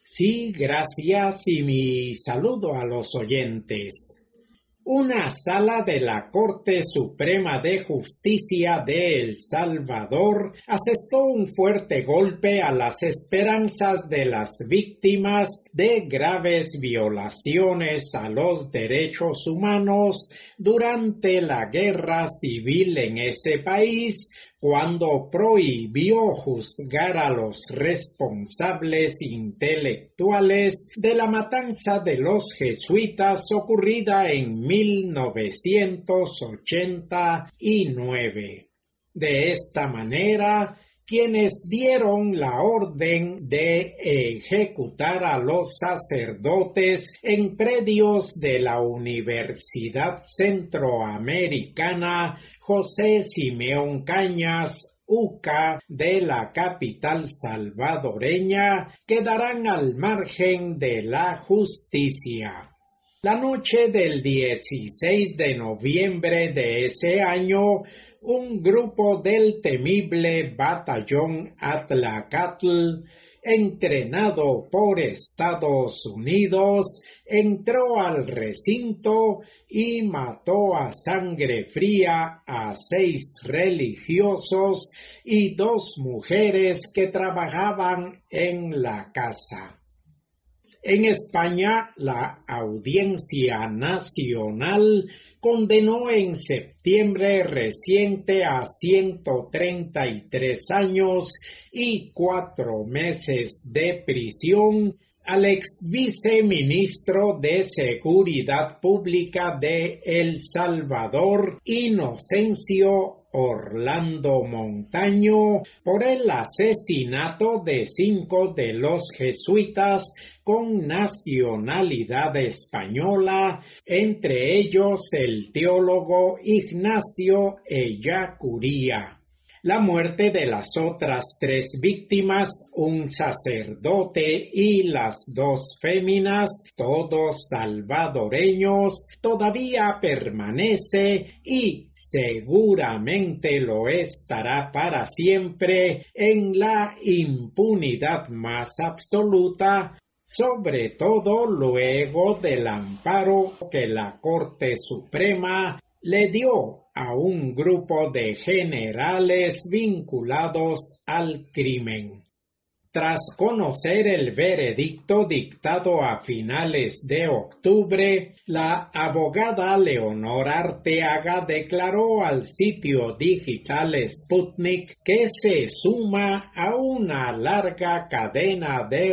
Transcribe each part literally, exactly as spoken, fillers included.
Sí, gracias y mi saludo a los oyentes. Una sala de la Corte Suprema de Justicia de El Salvador asestó un fuerte golpe a las esperanzas de las víctimas de graves violaciones a los derechos humanos durante la guerra civil en ese país, cuando prohibió juzgar a los responsables intelectuales de la matanza de los jesuitas ocurrida en mil novecientos ochenta y nueve. De esta manera, quienes dieron la orden de ejecutar a los sacerdotes en predios de la Universidad Centroamericana José Simeón Cañas, U C A, de la capital salvadoreña, quedarán al margen de la justicia. La noche del dieciséis de noviembre de ese año, un grupo del temible Batallón Atlacatl, entrenado por Estados Unidos, entró al recinto y mató a sangre fría a seis religiosos y dos mujeres que trabajaban en la casa. En España, la Audiencia Nacional condenó en septiembre reciente a ciento treinta y tres años y cuatro meses de prisión al ex viceministro de Seguridad Pública de El Salvador, Inocencio Orlando Montaño, por el asesinato de cinco de los jesuitas con nacionalidad española, entre ellos el teólogo Ignacio Ellacuría. La muerte de las otras tres víctimas, un sacerdote y las dos féminas, todos salvadoreños, todavía permanece y seguramente lo estará para siempre en la impunidad más absoluta, sobre todo luego del amparo que la Corte Suprema le dio a un grupo de generales vinculados al crimen. Tras conocer el veredicto dictado a finales de octubre, la abogada Leonor Arteaga declaró al sitio digital Sputnik que se suma a una larga cadena de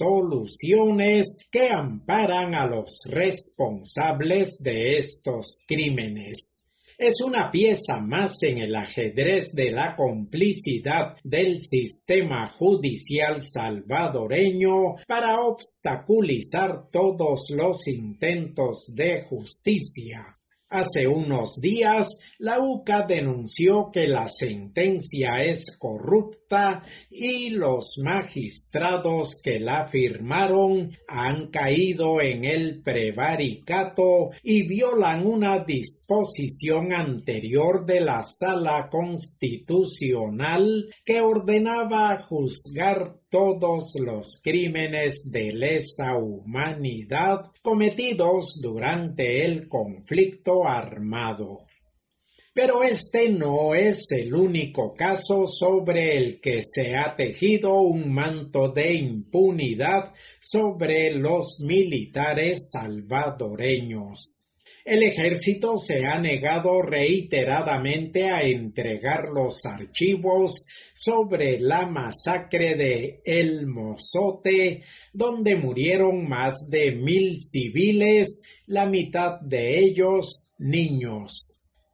resoluciones que amparan a los responsables de estos crímenes. Es una pieza más en el ajedrez de la complicidad del sistema judicial salvadoreño para obstaculizar todos los intentos de justicia. Hace unos días, la U C A denunció que la sentencia es corrupta y los magistrados que la firmaron han caído en el prevaricato y violan una disposición anterior de la Sala Constitucional que ordenaba juzgar todos los crímenes de lesa humanidad cometidos durante el conflicto armado. Pero este no es el único caso sobre el que se ha tejido un manto de impunidad sobre los militares salvadoreños. El ejército se ha negado reiteradamente a entregar los archivos sobre la masacre de El Mozote, donde murieron más de mil civiles, la mitad de ellos niños.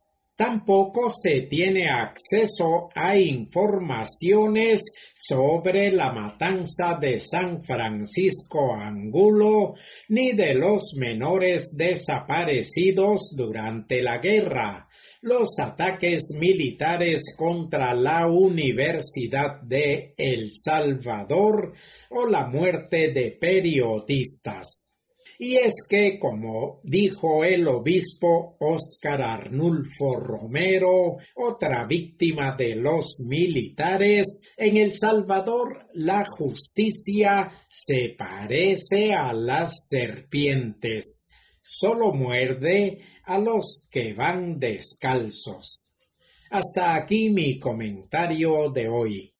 Tampoco se tiene acceso a informaciones sobre la matanza de San Francisco Angulo ni de los menores desaparecidos durante la guerra, los ataques militares contra la Universidad de El Salvador o la muerte de periodistas. Y es que, como dijo el obispo Óscar Arnulfo Romero, otra víctima de los militares, en El Salvador la justicia se parece a las serpientes, solo muerde a los que van descalzos. Hasta aquí mi comentario de hoy.